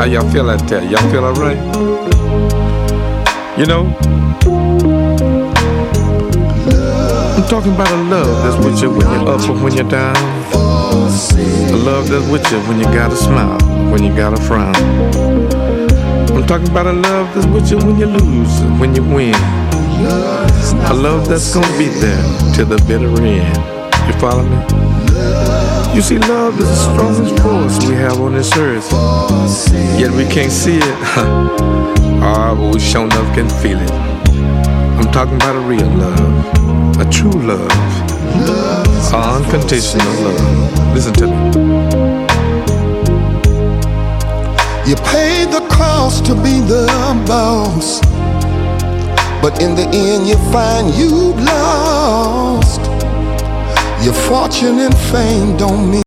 How y'all feel out there? Y'all feel alright? You know, I'm talking about a love that's with you when you're up and when you're down. A love that's with you when you gotta smile, when you gotta frown. I'm talking about a love that's with you when you lose and when you win. A love that's gonna be there till the bitter end. You follow me? You see, love is the strongest force we have on this earth. Yet we can't see it. But we sure enough can feel it. I'm talking about a real love, a true love, unconditional love. Listen to me. You paid the cost to be the boss, but in the end you find you lost. Your fortune and fame don't mean